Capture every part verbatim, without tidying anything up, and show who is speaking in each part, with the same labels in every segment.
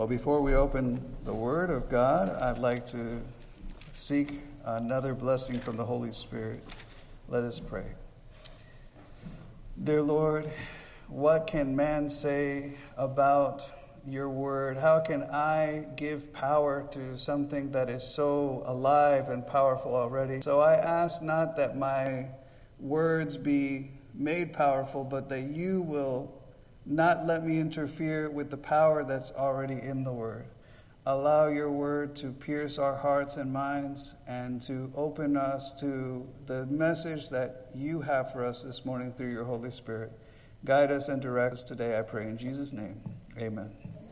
Speaker 1: Well, before we open the Word of God, I'd like to seek another blessing from the Holy Spirit. Let us pray. Dear Lord, what can man say about your Word? How can I give power to something that is so alive and powerful already? So I ask not that my words be made powerful, but that you will not let me interfere with the power that's already in the Word. Allow your Word to pierce our hearts and minds and to open us to the message that you have for us this morning through your Holy Spirit. Guide us and direct us today, I pray in Jesus' name. Amen.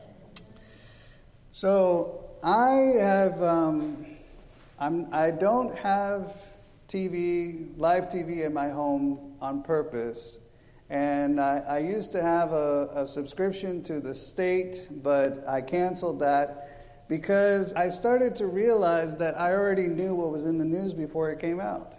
Speaker 1: So I have, um, I'm, I don't have T V, live T V in my home on purpose. And I, I used to have a, a subscription to the state, but I canceled that because I started to realize that I already knew what was in the news before it came out.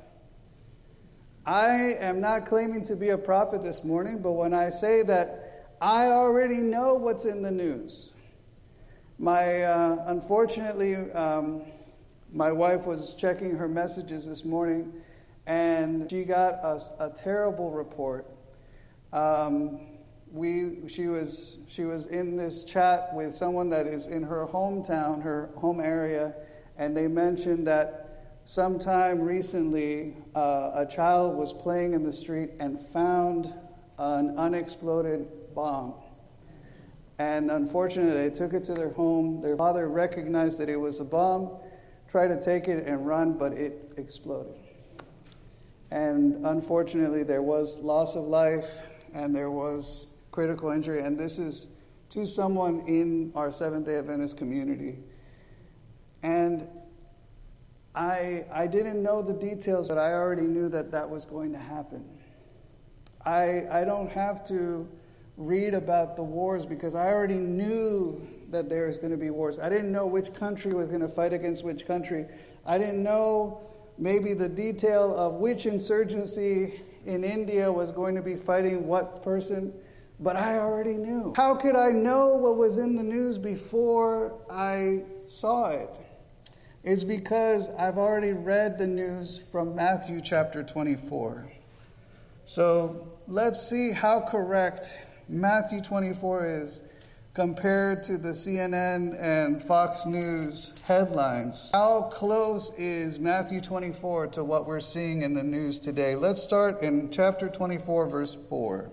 Speaker 1: I am not claiming to be a prophet this morning, but when I say that I already know what's in the news. My, uh, unfortunately, um, my wife was checking her messages this morning, and she got a, a terrible report. Um, we, she was, she was in this chat with someone that is in her hometown, her home area, and they mentioned that sometime recently, uh, a child was playing in the street and found an unexploded bomb. And unfortunately, they took it to their home. Their father recognized that it was a bomb, tried to take it and run, but it exploded. And unfortunately, there was loss of life, and there was critical injury, and this is to someone in our Seventh-day Adventist community. And I I didn't know the details, but I already knew that that was going to happen. I I don't have to read about the wars because I already knew that there was going to be wars. I didn't know which country was going to fight against which country. I didn't know maybe the detail of which insurgency in India was going to be fighting what person, but I already knew. How could I know what was in the news before I saw it? It's because I've already read the news from Matthew chapter twenty-four. So let's see how correct Matthew twenty-four is compared to the C N N and Fox News headlines. How close is Matthew twenty-four to what we're seeing in the news today? Let's start in chapter twenty-four, verse four.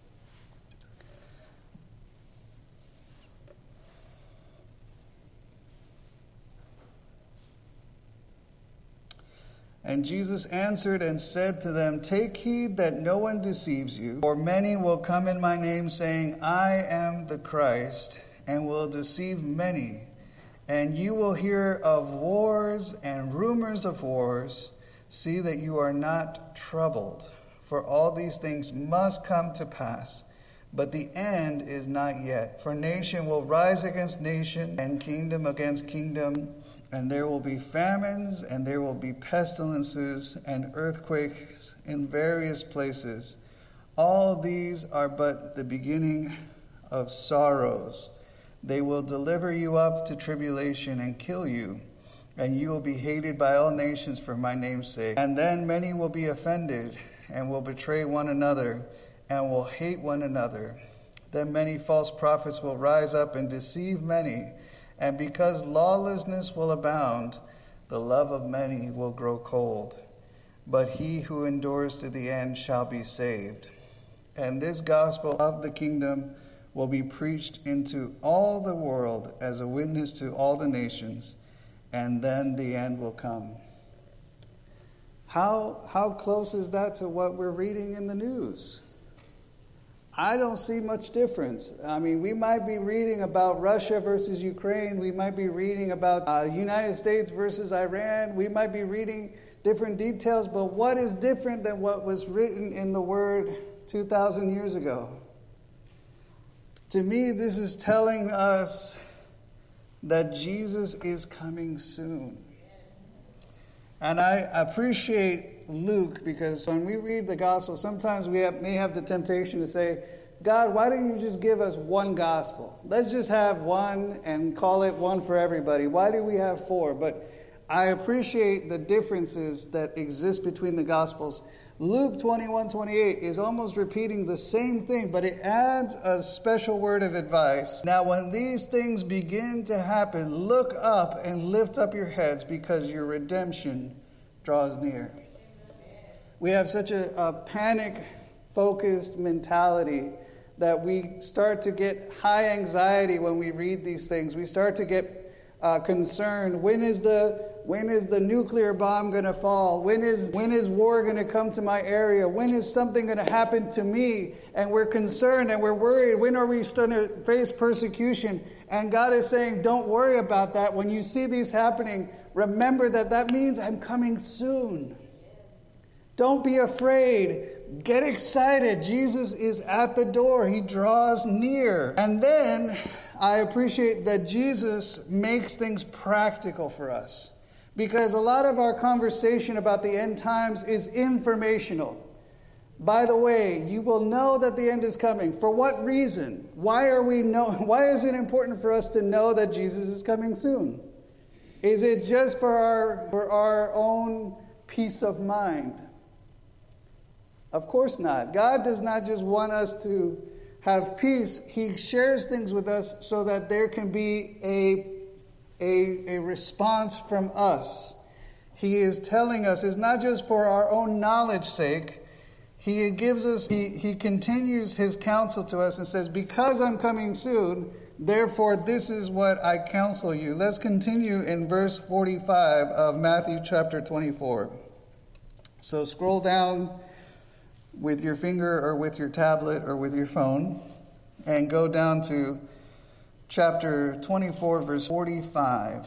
Speaker 1: And Jesus answered and said to them, "Take heed that no one deceives you, for many will come in my name, saying, 'I am the Christ,' and will deceive many. And you will hear of wars and rumors of wars. See that you are not troubled, for all these things must come to pass. But the end is not yet. For nation will rise against nation, and kingdom against kingdom. And there will be famines, and there will be pestilences and earthquakes in various places. All these are but the beginning of sorrows. They will deliver you up to tribulation and kill you, and you will be hated by all nations for my name's sake. And then many will be offended, and will betray one another, and will hate one another. Then many false prophets will rise up and deceive many. And because lawlessness will abound, the love of many will grow cold. But he who endures to the end shall be saved. And this gospel of the kingdom will be preached into all the world as a witness to all the nations, and then the end will come." How, how close is that to what we're reading in the news? I don't see much difference. I mean, we might be reading about Russia versus Ukraine. We might be reading about uh, United States versus Iran. We might be reading different details, but what is different than what was written in the Word two thousand years ago? To me, this is telling us that Jesus is coming soon. And I appreciate Luke, because when we read the gospel, sometimes we have, may have the temptation to say, God, why don't you just give us one gospel? Let's just have one and call it one for everybody. Why do we have four? But I appreciate the differences that exist between the gospels. Luke twenty-one twenty-eight is almost repeating the same thing, but it adds a special word of advice. Now, when these things begin to happen, look up and lift up your heads, because your redemption draws near. We have such a, a panic-focused mentality that we start to get high anxiety when we read these things. We start to get uh, concerned. When is the when is the nuclear bomb going to fall? When is when is war going to come to my area? When is something going to happen to me? And we're concerned and we're worried. When are we going to face persecution? And God is saying, don't worry about that. When you see these happening, remember that that means I'm coming soon. Don't be afraid. Get excited. Jesus is at the door. He draws near. And then I appreciate that Jesus makes things practical for us. Because a lot of our conversation about the end times is informational. By the way, you will know that the end is coming. For what reason? Why are we know? Why is it important for us to know that Jesus is coming soon? Is it just for our for our own peace of mind? Of course not. God does not just want us to have peace. He shares things with us so that there can be a, a, a response from us. He is telling us it's not just for our own knowledge sake. He gives us, he, he continues his counsel to us and says, because I'm coming soon, therefore this is what I counsel you. Let's continue in verse forty-five of Matthew chapter twenty-four. So scroll down with your finger or with your tablet or with your phone and go down to chapter twenty-four, verse forty-five.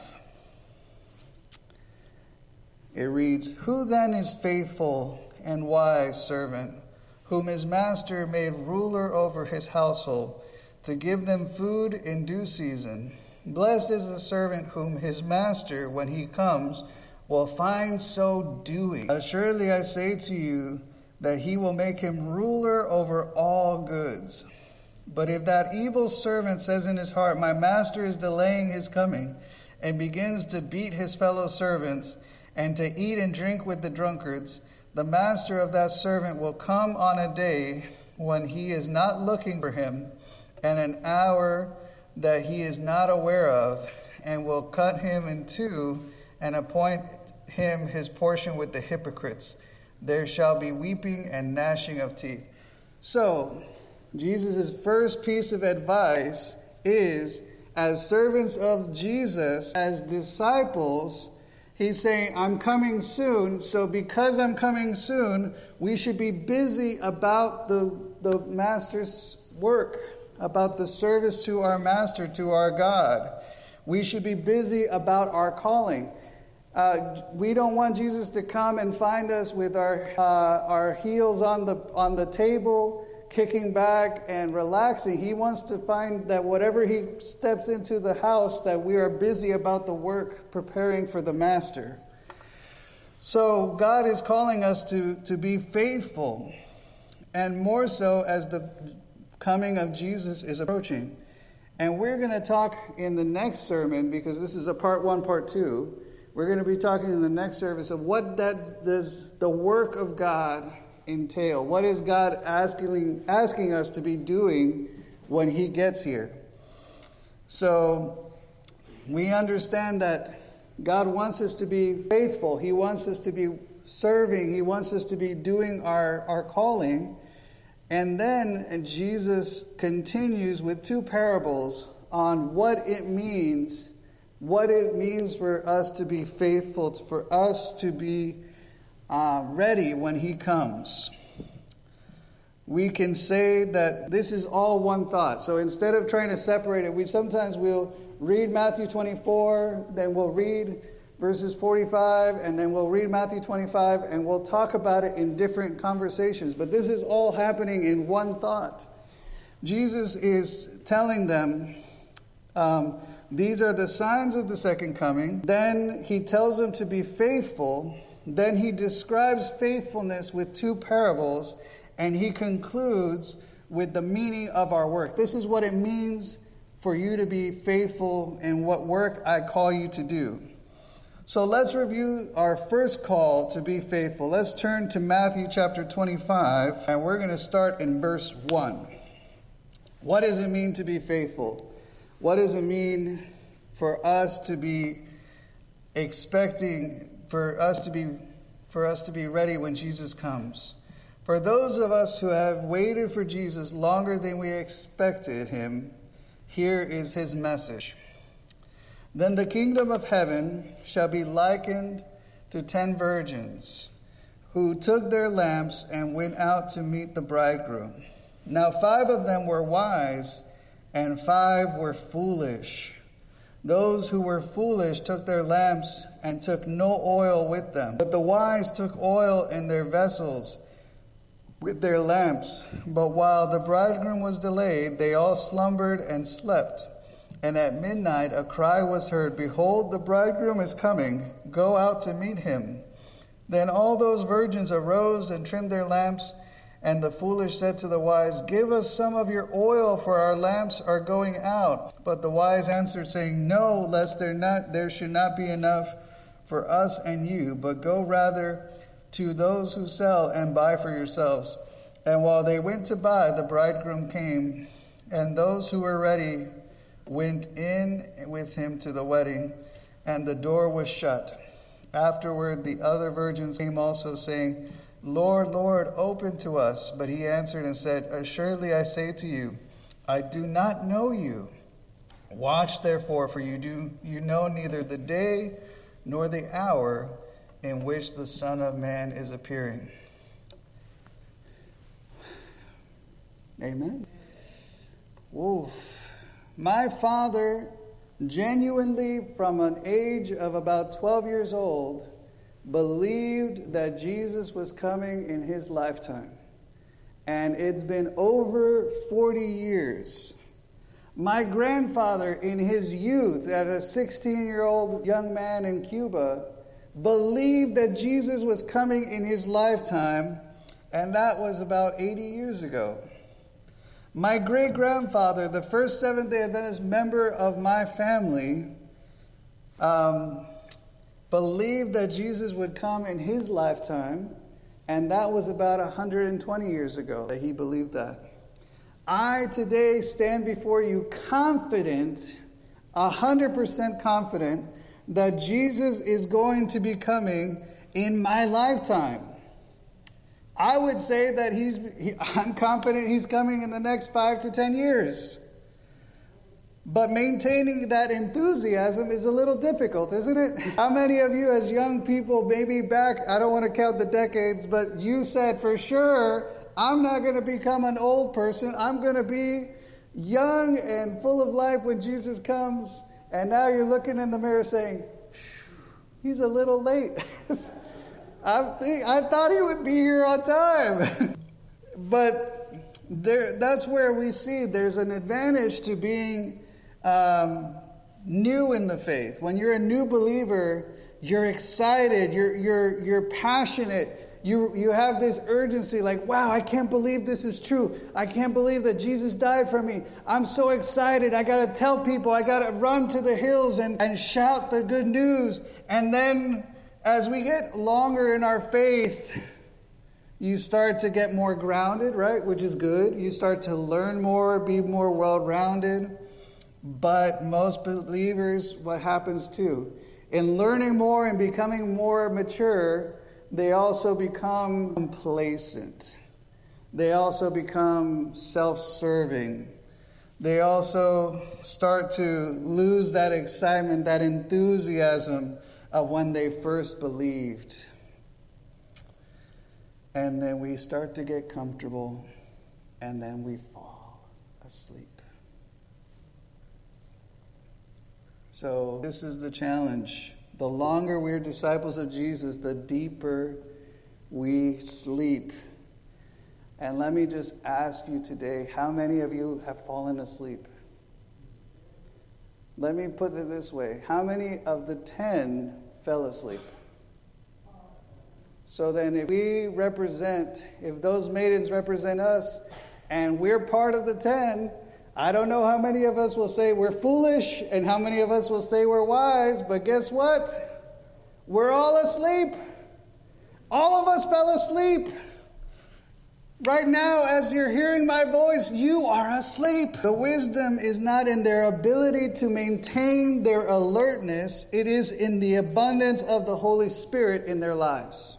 Speaker 1: It reads, "Who then is faithful and wise servant, whom his master made ruler over his household, to give them food in due season? Blessed is the servant whom his master, when he comes, will find so doing. Assuredly I say to you, that he will make him ruler over all goods. But if that evil servant says in his heart, my master is delaying his coming, and begins to beat his fellow servants, and to eat and drink with the drunkards, the master of that servant will come on a day when he is not looking for him, and an hour that he is not aware of, and will cut him in two, and appoint him his portion with the hypocrites. There shall be weeping and gnashing of teeth." So, Jesus' first piece of advice is, as servants of Jesus, as disciples, he's saying, I'm coming soon, so because I'm coming soon, we should be busy about the, the Master's work, about the service to our Master, to our God. We should be busy about our calling. Uh, we don't want Jesus to come and find us with our uh, our heels on the on the table, kicking back and relaxing. He wants to find that whatever he steps into the house, that we are busy about the work, preparing for the Master. So God is calling us to, to be faithful, and more so as the coming of Jesus is approaching. And we're going to talk in the next sermon, because this is a part one, part two. We're going to be talking in the next service of what that does the work of God entail. What is God asking asking us to be doing when he gets here? So we understand that God wants us to be faithful. He wants us to be serving. He wants us to be doing our, our calling. And then Jesus continues with two parables on what it means What it means for us to be faithful, for us to be uh, ready when he comes. We can say that this is all one thought. So instead of trying to separate it, we sometimes we'll read Matthew twenty-four, then we'll read verses forty-five, and then we'll read Matthew twenty-five, and we'll talk about it in different conversations. But this is all happening in one thought. Jesus is telling them, um, these are the signs of the second coming. Then he tells them to be faithful. Then he describes faithfulness with two parables. And he concludes with the meaning of our work. This is what it means for you to be faithful in what work I call you to do. So let's review our first call to be faithful. Let's turn to Matthew chapter twenty-five, and we're going to start in verse one. What does it mean to be faithful? What does it mean for us to be expecting, for us to be, for us to be ready when Jesus comes? For those of us who have waited for Jesus longer than we expected him, here is his message. Then the kingdom of heaven shall be likened to ten virgins who took their lamps and went out to meet the bridegroom. Now five of them were wise and five were foolish. Those who were foolish took their lamps and took no oil with them. But the wise took oil in their vessels with their lamps. But while the bridegroom was delayed, they all slumbered and slept. And at midnight a cry was heard, "Behold, the bridegroom is coming. Go out to meet him." Then all those virgins arose and trimmed their lamps. And the foolish said to the wise, "Give us some of your oil, for our lamps are going out." But the wise answered, saying, "No, lest there not there should not be enough for us and you, but go rather to those who sell and buy for yourselves." And while they went to buy, the bridegroom came, and those who were ready went in with him to the wedding, and the door was shut. Afterward the other virgins came also, saying, "Lord, Lord, open to us." But he answered and said, "Assuredly I say to you, I do not know you. Watch therefore, for you do you know neither the day nor the hour in which the Son of Man is appearing." Amen. Whoa. My father, genuinely from an age of about twelve years old, believed that Jesus was coming in his lifetime. And it's been over forty years. My grandfather, in his youth, as a sixteen-year-old young man in Cuba, believed that Jesus was coming in his lifetime, and that was about eighty years ago. My great-grandfather, the first Seventh-day Adventist member of my family, um, believed that Jesus would come in his lifetime, and that was about one hundred twenty years ago that he believed that. I today stand before you confident, one hundred percent confident, that Jesus is going to be coming in my lifetime. I would say that he's, he, I'm confident he's coming in the next five to ten years. But maintaining that enthusiasm is a little difficult, isn't it? How many of you as young people, maybe back, I don't want to count the decades, but you said for sure, I'm not going to become an old person. I'm going to be young and full of life when Jesus comes. And now you're looking in the mirror saying, he's a little late. I, think, I thought he would be here on time. But there, that's where we see there's an advantage to being um, new in the faith. When you're a new believer, you're excited, you're, you're, you're passionate. You, you have this urgency like, wow, I can't believe this is true. I can't believe that Jesus died for me. I'm so excited. I got to tell people. I got to run to the hills and, and shout the good news. And then as we get longer in our faith, you start to get more grounded, right? Which is good. You start to learn more, be more well-rounded. But most believers, what happens too? In learning more and becoming more mature, they also become complacent. They also become self-serving. They also start to lose that excitement, that enthusiasm of when they first believed. And then we start to get comfortable, and then we fall asleep. So this is the challenge. The longer we're disciples of Jesus, the deeper we sleep. And let me just ask you today, how many of you have fallen asleep? Let me put it this way. How many of the ten fell asleep? So then if we represent, if those maidens represent us, and we're part of the ten. I don't know how many of us will say we're foolish and how many of us will say we're wise, but guess what? We're all asleep. All of us fell asleep. Right now, as you're hearing my voice, you are asleep. The wisdom is not in their ability to maintain their alertness. It is in the abundance of the Holy Spirit in their lives.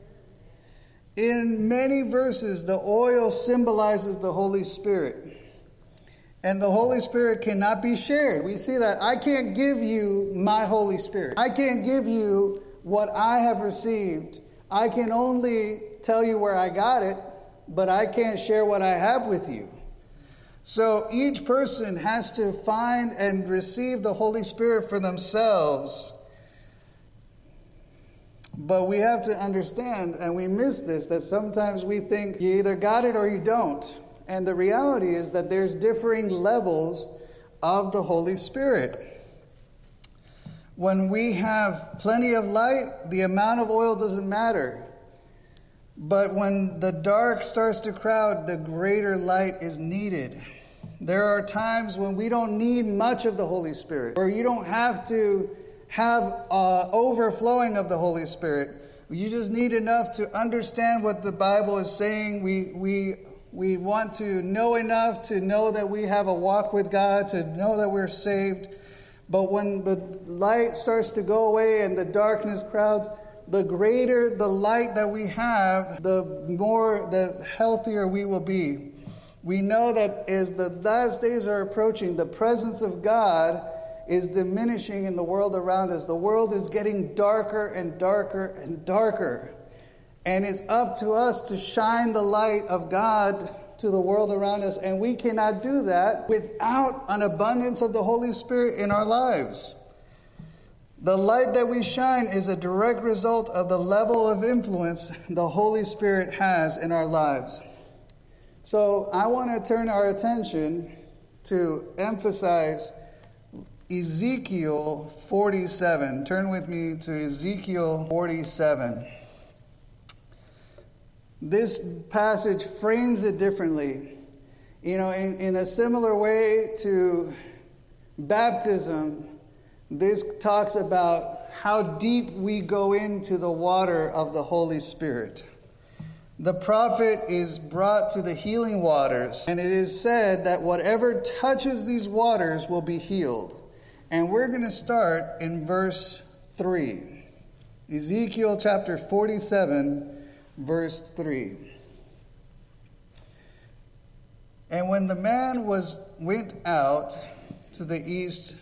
Speaker 1: In many verses, the oil symbolizes the Holy Spirit. And the Holy Spirit cannot be shared. We see that. I can't give you my Holy Spirit. I can't give you what I have received. I can only tell you where I got it, but I can't share what I have with you. So each person has to find and receive the Holy Spirit for themselves. But we have to understand, and we miss this, that sometimes we think you either got it or you don't. And the reality is that there's differing levels of the Holy Spirit. When we have plenty of light, the amount of oil doesn't matter. But when the dark starts to crowd, the greater light is needed. There are times when we don't need much of the Holy Spirit, or you don't have to have uh, overflowing of the Holy Spirit. You just need enough to understand what the Bible is saying. We we we want to know enough to know that we have a walk with God, to know that we're saved. But when the light starts to go away and the darkness crowds, the greater the light that we have, the more, the healthier we will be. We know that as the last days are approaching, the presence of God is diminishing in the world around us. The world is getting darker and darker and darker. And it's up to us to shine the light of God to the world around us. And we cannot do that without an abundance of the Holy Spirit in our lives. The light that we shine is a direct result of the level of influence the Holy Spirit has in our lives. So I want to turn our attention to emphasize Ezekiel forty-seven. Turn with me to Ezekiel forty-seven. This passage frames it differently. You know, in, in a similar way to baptism, this talks about how deep we go into the water of the Holy Spirit. The prophet is brought to the healing waters, and it is said that whatever touches these waters will be healed. And we're going to start in verse three. Ezekiel chapter forty-seven, verse three. And when the man was went out to the east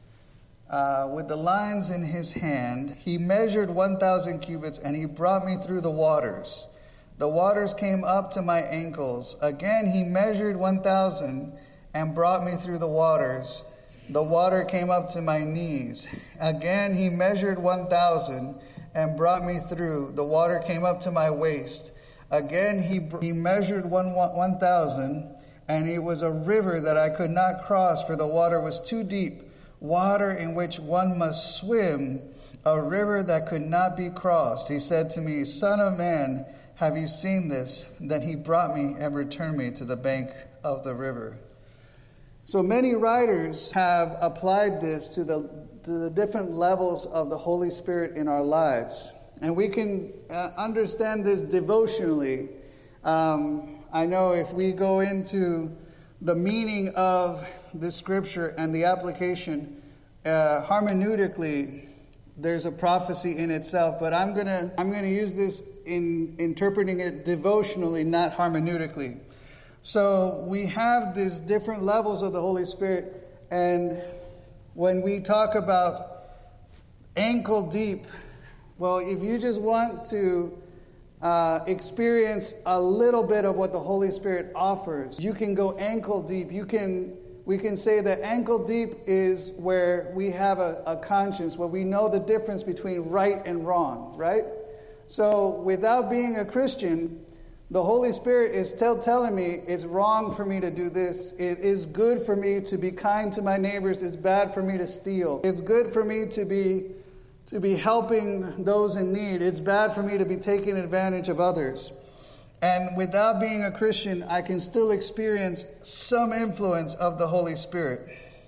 Speaker 1: uh, with the lines in his hand, he measured one thousand cubits, and he brought me through the waters. The waters came up to my ankles. Again he measured one thousand and brought me through the waters. The water came up to my knees. Again he measured one thousand and brought me through. The water came up to my waist. Again he he measured one one thousand, and it was a river that I could not cross, for the water was too deep, water in which one must swim, a river that could not be crossed. He said to me, Son of man, have you seen this? Then he brought me and returned me to the bank of the river. So many writers have applied this to the, to the different levels of the Holy Spirit in our lives. And we can uh, understand this devotionally. Um, I know if we go into the meaning of this scripture and the application uh, hermeneutically, there's a prophecy in itself. But I'm gonna I'm gonna use this in interpreting it devotionally, not hermeneutically. So we have these different levels of the Holy Spirit, and when we talk about ankle deep, well, if you just want to uh, experience a little bit of what the Holy Spirit offers, you can go ankle deep. You can, we can say that ankle deep is where we have a, a conscience, where we know the difference between right and wrong, right? So without being a Christian, the Holy Spirit is tell, telling me it's wrong for me to do this. It is good for me to be kind to my neighbors. It's bad for me to steal. It's good for me to be to be helping those in need. It's bad for me to be taking advantage of others. And without being a Christian, I can still experience some influence of the Holy Spirit.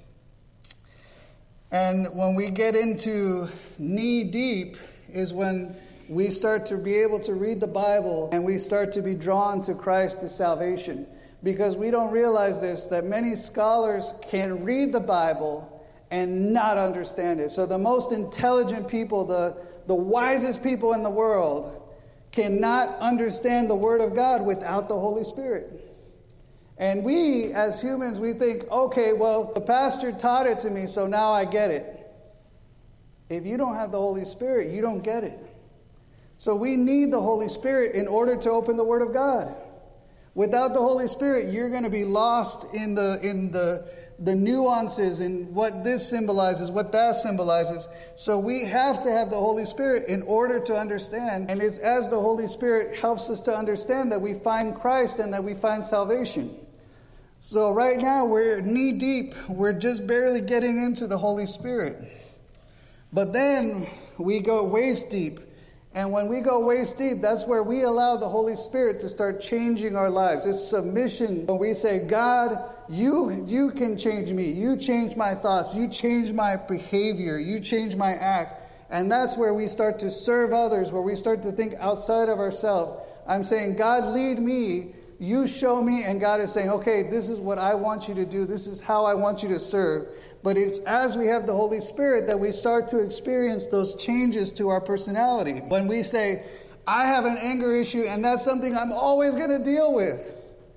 Speaker 1: And when we get into knee deep is when we start to be able to read the Bible and we start to be drawn to Christ to salvation. Because we don't realize this, that many scholars can read the Bible and not understand it. So the most intelligent people, the, the wisest people in the world, cannot understand the Word of God without the Holy Spirit. And we, as humans, we think, okay, well, the pastor taught it to me, so now I get it. If you don't have the Holy Spirit, you don't get it. So we need the Holy Spirit in order to open the Word of God. Without the Holy Spirit, you're going to be lost in the in the the nuances and what this symbolizes, what that symbolizes. So we have to have the Holy Spirit in order to understand. And it's as the Holy Spirit helps us to understand that we find Christ and that we find salvation. So right now we're knee deep. We're just barely getting into the Holy Spirit. But then we go waist deep. And when we go waist deep, that's where we allow the Holy Spirit to start changing our lives. It's submission. When we say, God, you, you can change me. You change my thoughts. You change my behavior. You change my act. And that's where we start to serve others, where we start to think outside of ourselves. I'm saying, God, lead me. You show me. And God is saying, okay, this is what I want you to do. This is how I want you to serve. But it's as we have the Holy Spirit that we start to experience those changes to our personality. When we say, I have an anger issue and that's something I'm always going to deal with.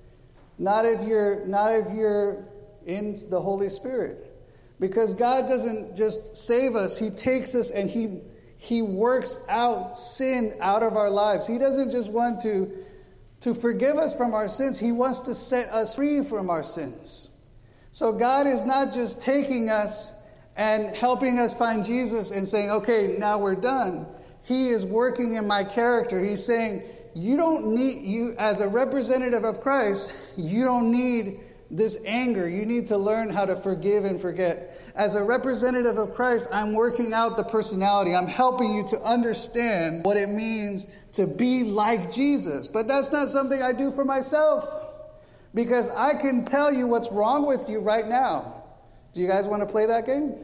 Speaker 1: Not if you're not if you're in the Holy Spirit. Because God doesn't just save us. He takes us and he he works out sin out of our lives. He doesn't just want to, to forgive us from our sins. He wants to set us free from our sins. So God is not just taking us and helping us find Jesus and saying, okay, now we're done. He is working in my character. He's saying, you don't need, you as a representative of Christ, you don't need this anger. You need to learn how to forgive and forget. As a representative of Christ, I'm working out the personality. I'm helping you to understand what it means to be like Jesus. But that's not something I do for myself. Because I can tell you what's wrong with you right now. Do you guys want to play that game?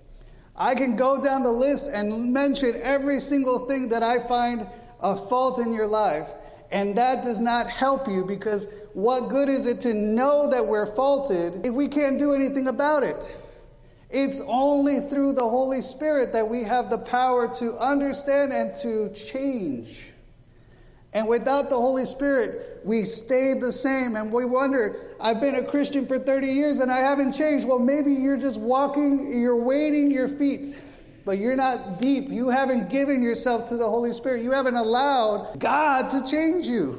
Speaker 1: I can go down the list and mention every single thing that I find a fault in your life. And that does not help you, because what good is it to know that we're faulted if we can't do anything about it? It's only through the Holy Spirit that we have the power to understand and to change. And without the Holy Spirit, we stayed the same. And we wonder, I've been a Christian for thirty years and I haven't changed. Well, maybe you're just walking, you're wading your feet, but you're not deep. You haven't given yourself to the Holy Spirit. You haven't allowed God to change you.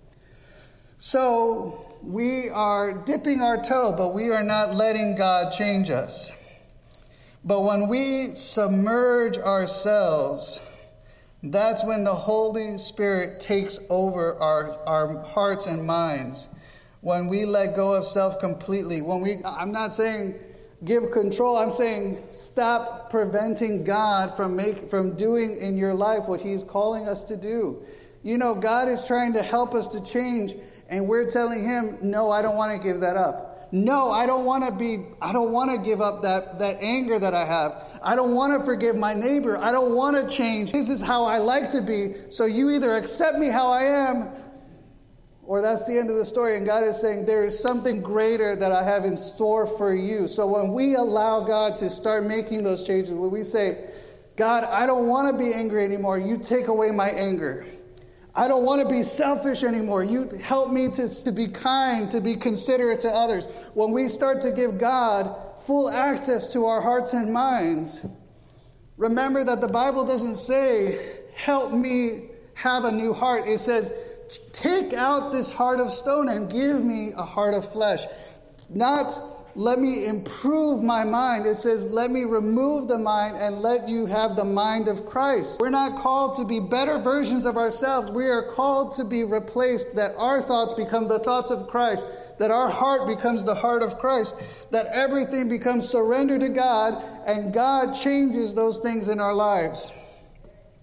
Speaker 1: So we are dipping our toe, but we are not letting God change us. But when we submerge ourselves, that's when the Holy Spirit takes over our, our hearts and minds. When we let go of self completely. When we, I'm not saying give control. I'm saying stop preventing God from make, from doing in your life what He's calling us to do. You know, God is trying to help us to change, and we're telling Him, no, I don't want to give that up. No, I don't want to be, I don't want to give up that, that anger that I have. I don't want to forgive my neighbor. I don't want to change. This is how I like to be. So you either accept me how I am, or that's the end of the story. And God is saying there is something greater that I have in store for you. So when we allow God to start making those changes, when we say, God, I don't want to be angry anymore. You take away my anger. I don't want to be selfish anymore. You help me to, to be kind, to be considerate to others. When we start to give God full access to our hearts and minds, remember that the Bible doesn't say, help me have a new heart. It says, take out this heart of stone and give me a heart of flesh. Not let me improve my mind. It says, let me remove the mind and let you have the mind of Christ. We're not called to be better versions of ourselves. We are called to be replaced, that our thoughts become the thoughts of Christ, that our heart becomes the heart of Christ, that everything becomes surrendered to God, and God changes those things in our lives.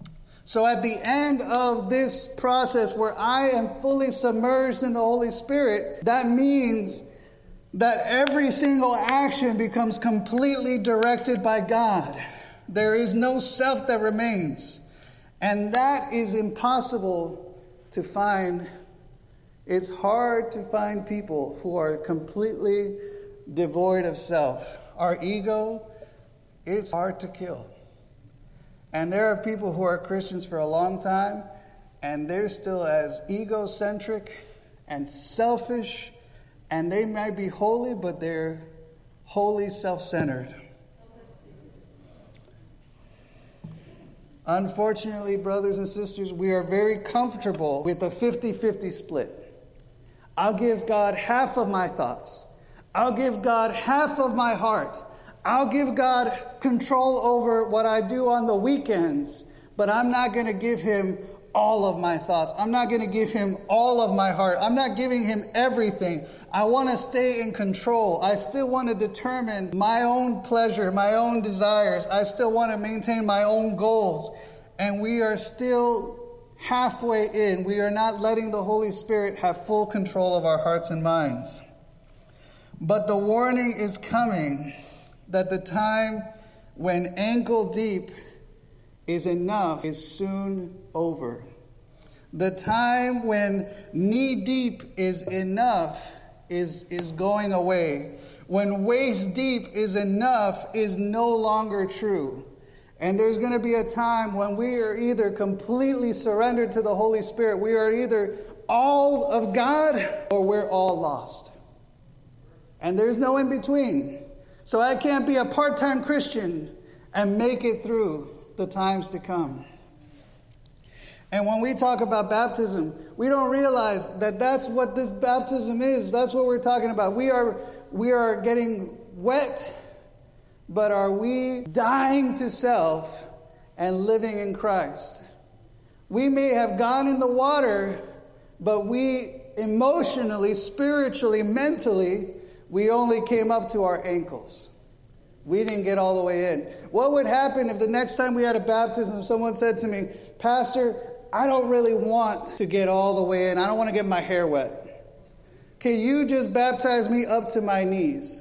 Speaker 1: So at the end of this process where I am fully submerged in the Holy Spirit, that means that every single action becomes completely directed by God. There is no self that remains. And that is impossible to find. It's hard to find people who are completely devoid of self. Our ego, it's hard to kill. And there are people who are Christians for a long time, and they're still as egocentric and selfish, and they might be holy, but they're wholly self-centered. Unfortunately, brothers and sisters, we are very comfortable with a fifty-fifty split. I'll give God half of my thoughts. I'll give God half of my heart. I'll give God control over what I do on the weekends, but I'm not going to give him all of my thoughts. I'm not going to give him all of my heart. I'm not giving him everything. I want to stay in control. I still want to determine my own pleasure, my own desires. I still want to maintain my own goals. And we are still halfway in. We are not letting the Holy Spirit have full control of our hearts and minds. But the warning is coming that the time when ankle deep is enough is soon over. The time when knee deep is enough is, is going away. When waist deep is enough is no longer true. And there's going to be a time when we are either completely surrendered to the Holy Spirit, we are either all of God, or we're all lost. And there's no in between. So I can't be a part-time Christian and make it through the times to come. And when we talk about baptism, we don't realize that that's what this baptism is. That's what we're talking about. We are, we are getting wet, but are we dying to self and living in Christ? We may have gone in the water, but we emotionally, spiritually, mentally, we only came up to our ankles. We didn't get all the way in. What would happen if the next time we had a baptism, someone said to me, Pastor, I don't really want to get all the way in. I don't want to get my hair wet. Can you just baptize me up to my knees?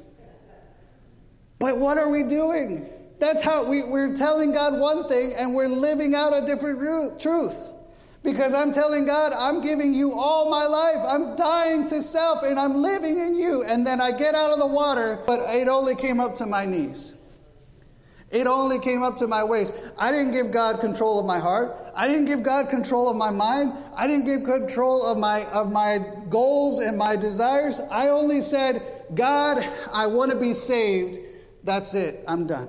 Speaker 1: But what are we doing? That's how we, we're telling God one thing and we're living out a different ru- truth. Because I'm telling God, I'm giving you all my life. I'm dying to self and I'm living in you. And then I get out of the water, but it only came up to my knees. It only came up to my waist. I didn't give God control of my heart. I didn't give God control of my mind. I didn't give control of my, of my goals and my desires. I only said, God, I want to be saved. That's it. I'm done.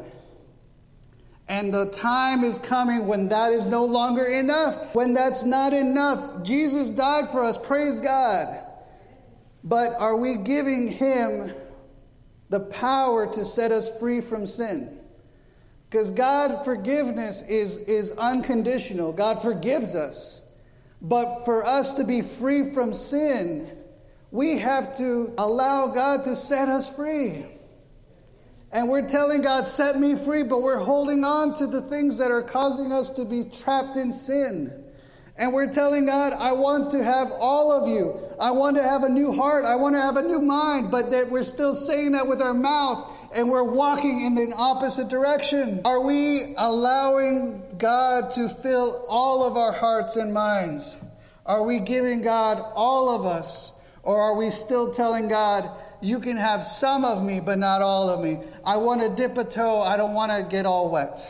Speaker 1: And the time is coming when that is no longer enough. When that's not enough. Jesus died for us. Praise God. But are we giving him the power to set us free from sin? Because God forgiveness is, is unconditional. God forgives us. But for us to be free from sin, we have to allow God to set us free. And we're telling God, set me free, but we're holding on to the things that are causing us to be trapped in sin. And we're telling God, I want to have all of you. I want to have a new heart. I want to have a new mind. But that we're still saying that with our mouth and we're walking in the opposite direction. Are we allowing God to fill all of our hearts and minds? Are we giving God all of us? Or are we still telling God, you can have some of me, but not all of me. I want to dip a toe. I don't want to get all wet.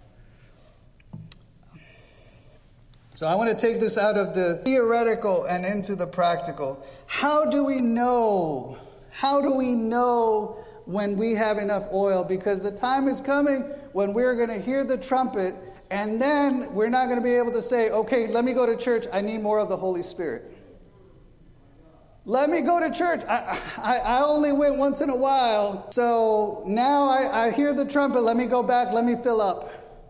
Speaker 1: So I want to take this out of the theoretical and into the practical. How do we know? How do we know when we have enough oil? Because the time is coming when we're going to hear the trumpet, and then we're not going to be able to say, okay, let me go to church. I need more of the Holy Spirit. Let me go to church. I, I, I only went once in a while. So now I, I hear the trumpet. Let me go back. Let me fill up.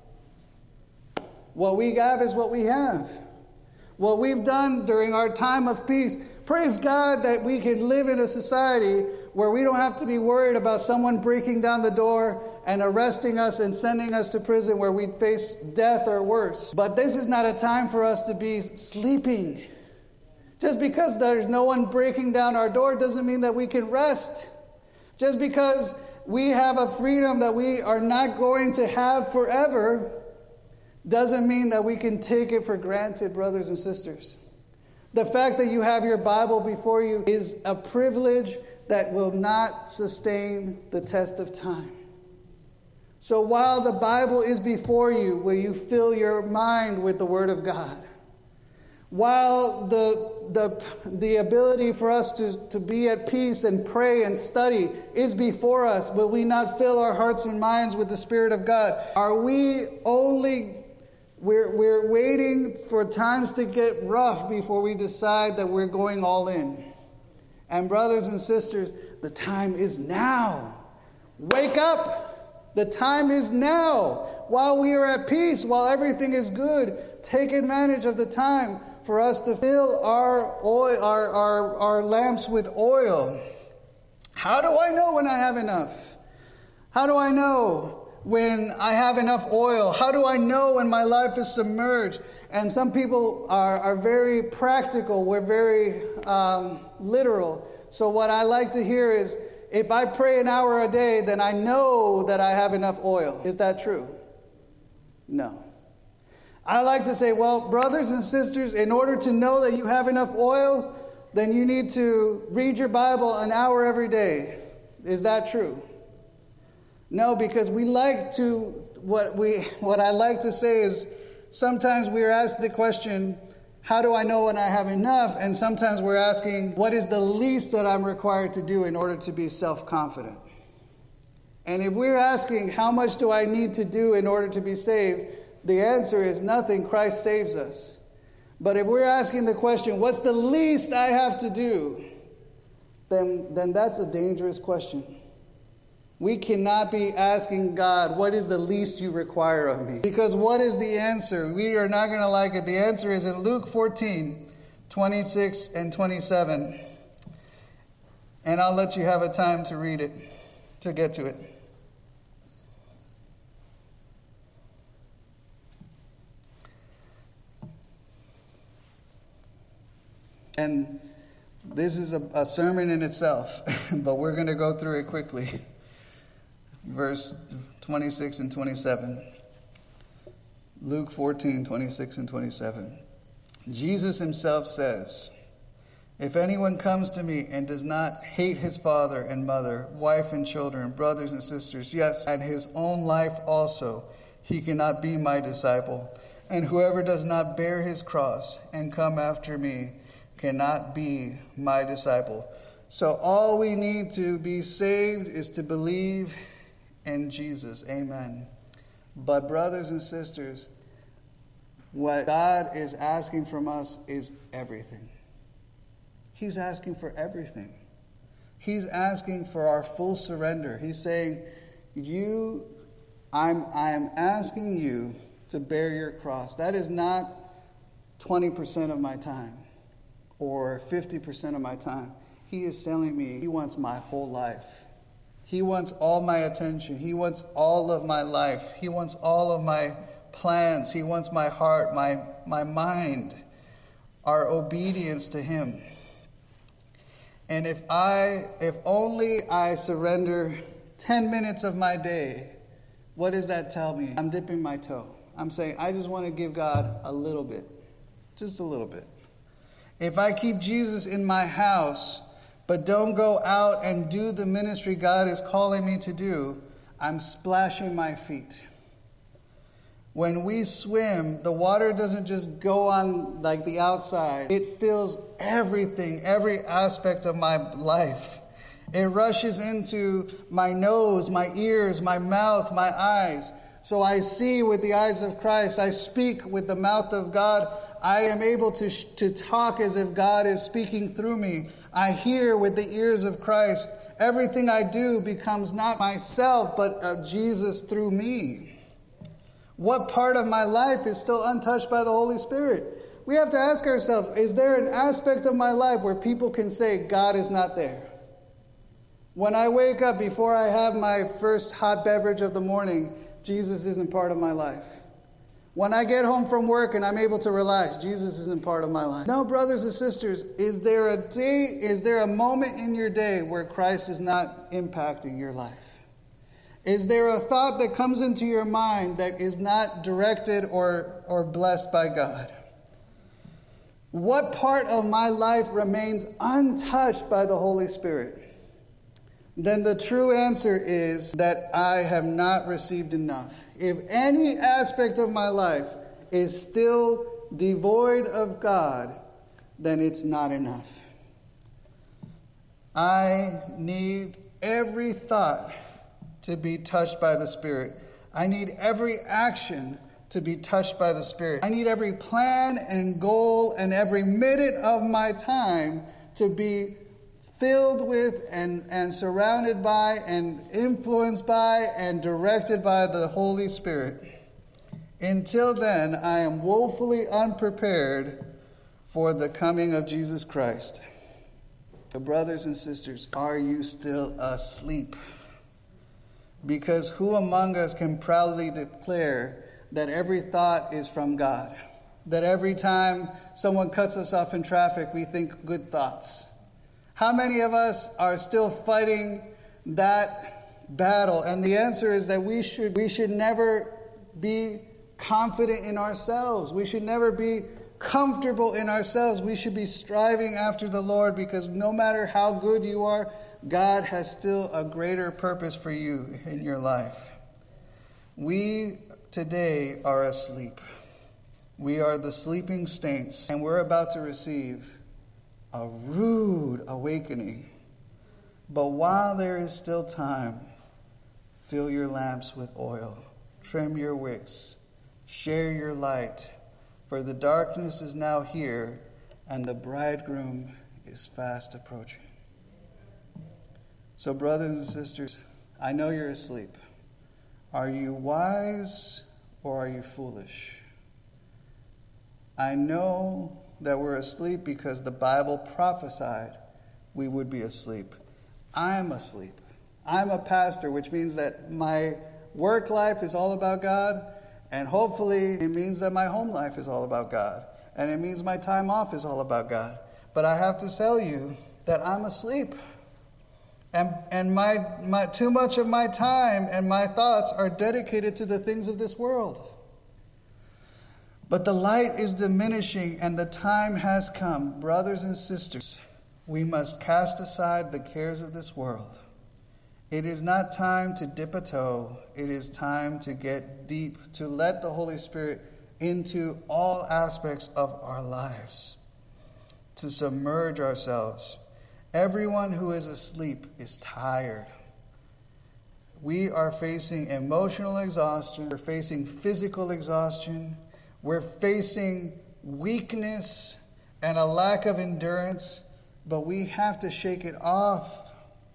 Speaker 1: What we have is what we have. What we've done during our time of peace. Praise God that we can live in a society where we don't have to be worried about someone breaking down the door and arresting us and sending us to prison where we'd face death or worse. But this is not a time for us to be sleeping. Just because there's no one breaking down our door doesn't mean that we can rest. Just because we have a freedom that we are not going to have forever doesn't mean that we can take it for granted, brothers and sisters. The fact that you have your Bible before you is a privilege that will not sustain the test of time. So while the Bible is before you, will you fill your mind with the Word of God? While the, the, the ability for us to, to be at peace and pray and study is before us, will we not fill our hearts and minds with the Spirit of God? Are we only, we're, we're waiting for times to get rough before we decide that we're going all in? And brothers and sisters, the time is now. Wake up! The time is now. While we are at peace, while everything is good, take advantage of the time for us to fill our oil, our, our, our lamps with oil. How do I know when I have enough? How do I know when I have enough oil? How do I know when my life is submerged? And some people are, are very practical. We're very um, literal. So what I like to hear is, if I pray an hour a day, then I know that I have enough oil. Is that true? No. I like to say, well, brothers and sisters, in order to know that you have enough oil, then you need to read your Bible an hour every day. Is that true? No, because we like to, what we, what I like to say is, sometimes we're asked the question, how do I know when I have enough? And sometimes we're asking, what is the least that I'm required to do in order to be self-confident? And if we're asking, how much do I need to do in order to be saved? The answer is nothing. Christ saves us. But if we're asking the question, what's the least I have to do? Then, then that's a dangerous question. We cannot be asking God, what is the least you require of me? Because what is the answer? We are not going to like it. The answer is in Luke fourteen, twenty-six and twenty-seven. And I'll let you have a time to read it, to get to it. And this is a, a sermon in itself, but we're going to go through it quickly. Verse twenty-six and twenty-seven. Luke fourteen, twenty-six and twenty-seven. Jesus himself says, if anyone comes to me and does not hate his father and mother, wife and children, brothers and sisters, yes, and his own life also, he cannot be my disciple. And whoever does not bear his cross and come after me cannot be my disciple. So all we need to be saved is to believe in Jesus. Amen. But brothers and sisters, what God is asking from us is everything. He's asking for everything. He's asking for our full surrender. He's saying, you, I'm, I'm asking you to bear your cross. That is not twenty percent of my time or fifty percent of my time. He is telling me he wants my whole life. He wants all my attention. He wants all of my life. He wants all of my plans. He wants my heart, my, my mind, our obedience to him. And if I, if only I surrender ten minutes of my day, what does that tell me? I'm dipping my toe. I'm saying, I just want to give God a little bit. Just a little bit. If I keep Jesus in my house, but don't go out and do the ministry God is calling me to do, I'm splashing my feet. When we swim, the water doesn't just go on like the outside. It fills everything, every aspect of my life. It rushes into my nose, my ears, my mouth, my eyes. So I see with the eyes of Christ. I speak with the mouth of God. I am able to, to talk as if God is speaking through me. I hear with the ears of Christ. Everything I do becomes not myself, but of Jesus through me. What part of my life is still untouched by the Holy Spirit? We have to ask ourselves, is there an aspect of my life where people can say God is not there? When I wake up, before I have my first hot beverage of the morning, Jesus isn't part of my life. When I get home from work and I'm able to relax, Jesus isn't part of my life. No, brothers and sisters, is there a day, is there a moment in your day where Christ is not impacting your life? Is there a thought that comes into your mind that is not directed or, or blessed by God? What part of my life remains untouched by the Holy Spirit? Then the true answer is that I have not received enough. If any aspect of my life is still devoid of God, then it's not enough. I need every thought to be touched by the Spirit. I need every action to be touched by the Spirit. I need every plan and goal and every minute of my time to be filled with and, and surrounded by and influenced by and directed by the Holy Spirit. Until then, I am woefully unprepared for the coming of Jesus Christ. So brothers and sisters, are you still asleep? Because who among us can proudly declare that every thought is from God? That every time someone cuts us off in traffic, we think good thoughts? How many of us are still fighting that battle? And the answer is that we should we should never be confident in ourselves. We should never be comfortable in ourselves. We should be striving after the Lord, because no matter how good you are, God has still a greater purpose for you in your life. We today are asleep. We are the sleeping saints, and we're about to receive a rude awakening. But while there is still time, fill your lamps with oil, trim your wicks, share your light, for the darkness is now here, and the bridegroom is fast approaching. So, brothers and sisters, I know you're asleep. Are you wise or are you foolish? I know that we're asleep because the Bible prophesied we would be asleep. I'm asleep. I'm a pastor, which means that my work life is all about God, and hopefully it means that my home life is all about God, and it means my time off is all about God. But I have to tell you that I'm asleep. And, and my, my too much of my time and my thoughts are dedicated to the things of this world. But the light is diminishing and the time has come. Brothers and sisters, we must cast aside the cares of this world. It is not time to dip a toe. It is time to get deep, to let the Holy Spirit into all aspects of our lives, to submerge ourselves. Everyone who is asleep is tired. We are facing emotional exhaustion. We're facing physical exhaustion. We're facing weakness and a lack of endurance. But we have to shake it off,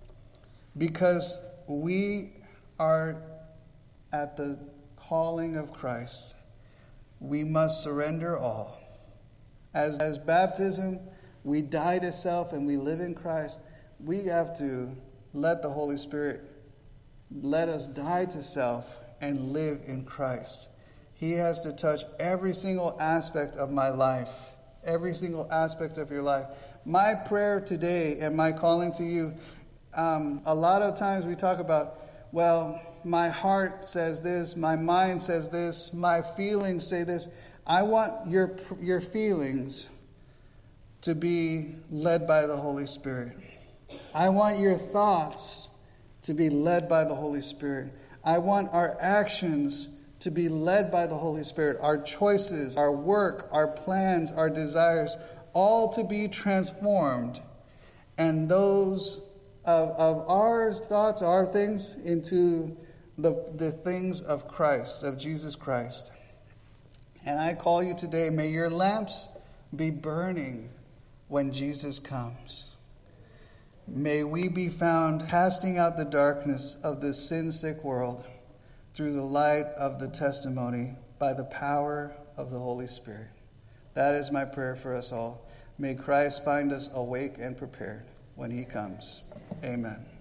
Speaker 1: because we are at the calling of Christ. We must surrender all. As, as baptism, we die to self and we live in Christ. We have to let the Holy Spirit let us die to self and live in Christ. He has to touch every single aspect of my life, every single aspect of your life. My prayer today and my calling to you, um, a lot of times we talk about, well, my heart says this, my mind says this, my feelings say this. I want your your feelings to be led by the Holy Spirit. I want your thoughts to be led by the Holy Spirit. I want our actions to be led by the Holy Spirit. Our choices, our work, our plans, our desires, all to be transformed. And those of, of our thoughts, our things, into the, the things of Christ, of Jesus Christ. And I call you today, may your lamps be burning when Jesus comes. May we be found casting out the darkness of this sin-sick world through the light of the testimony by the power of the Holy Spirit. That is my prayer for us all. May Christ find us awake and prepared when he comes. Amen.